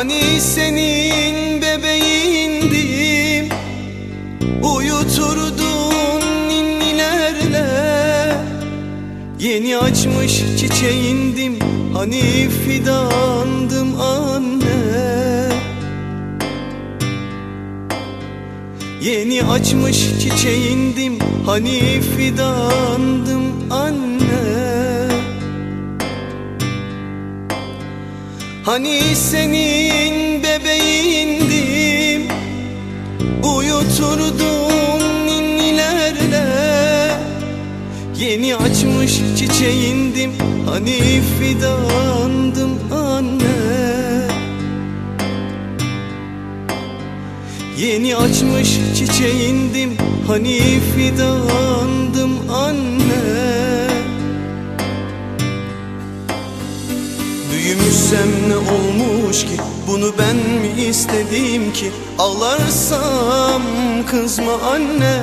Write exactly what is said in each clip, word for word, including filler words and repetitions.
Hani senin bebeğindim, uyuturdun ninnilerle. Yeni açmış çiçeğindim, hani fidandım anne. Yeni açmış çiçeğindim, hani fidandım anne. Hani senin bebeğindim, uyuturdun ninnilerle. Yeni açmış çiçeğindim, hani fidandım anne. Yeni açmış çiçeğindim, hani fidandım anne. Büyümüşsem ne olmuş ki, bunu ben mi istedim ki? Ağlarsam kızma anne.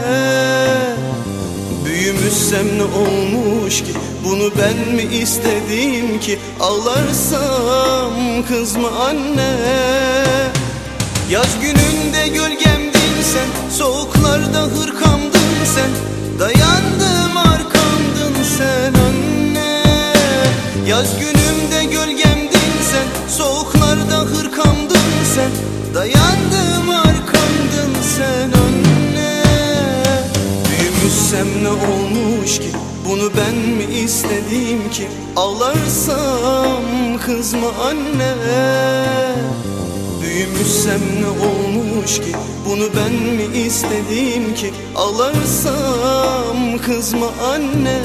Büyümüşsem ne olmuş ki, bunu ben mi istedim ki? Ağlarsam kızma anne. Yaz gününde gölgemdin sen, soğuklarda hırkamdın sen. Dayandım arkamdın sen anne. Yaz günümde gölgemdin sen, soğuklarda hırkamdın sen. Dayandım arkamdın sen anne. Büyümüşsem ne olmuş ki, bunu ben mi istedim ki? Ağlarsam kızma anne. Büyümüşsem ne olmuş ki, bunu ben mi istedim ki? Ağlarsam kızma anne.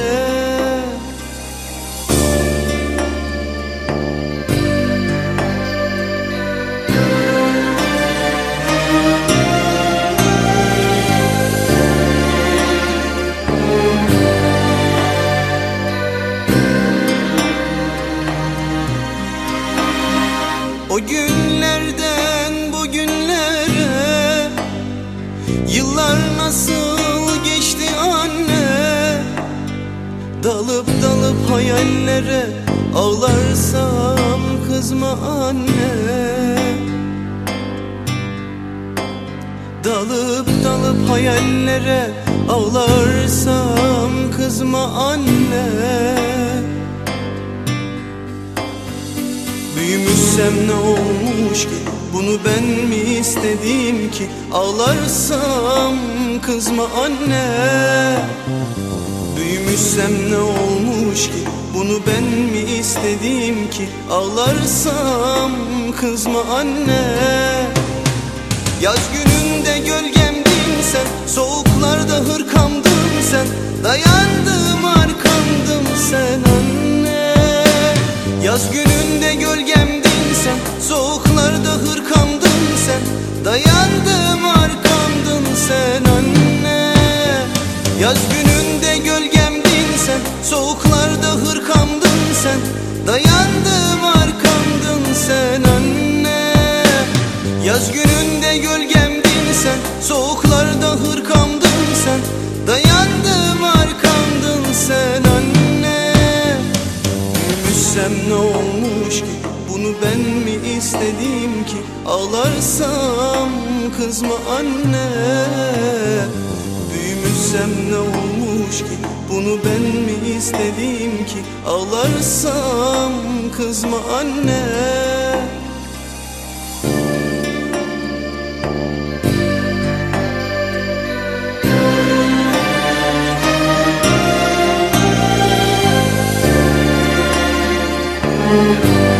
O günlerden bugünlere yıllar nasıl geçti anne. Dalıp dalıp hayallere ağlarsam kızma anne. Dalıp dalıp hayallere ağlarsam kızma anne. Büyümüşsem ne olmuş ki, bunu ben mi istedim ki? Ağlarsam kızma anne. Büyümüşsem ne olmuş ki, bunu ben mi istedim ki? Ağlarsam kızma anne. Yaz gününde gölgemdin sen, soğuklarda hırkamdın sen. Dayandım arkamdım sen anne. Yaz gününde gölgemdin sen, soğuklarda hırkamdın sen. Dayandım arkamdın sen anne. Yaz gününde gölgemdin sen, soğuklarda hırkamdın sen. Dayandım arkamdın sen anne. Yaz gününde gölgemdin sen, soğuklarda hırkamdın sen. Dayandım arkamdın sen anne. Büyümüşsem ne olmuş ki, bunu ben mi istedim ki? Ağlarsam kızma anne. Büyümüşsem ne olmuş ki, bunu ben mi istedim ki? Ağlarsam kızma anne. Müzik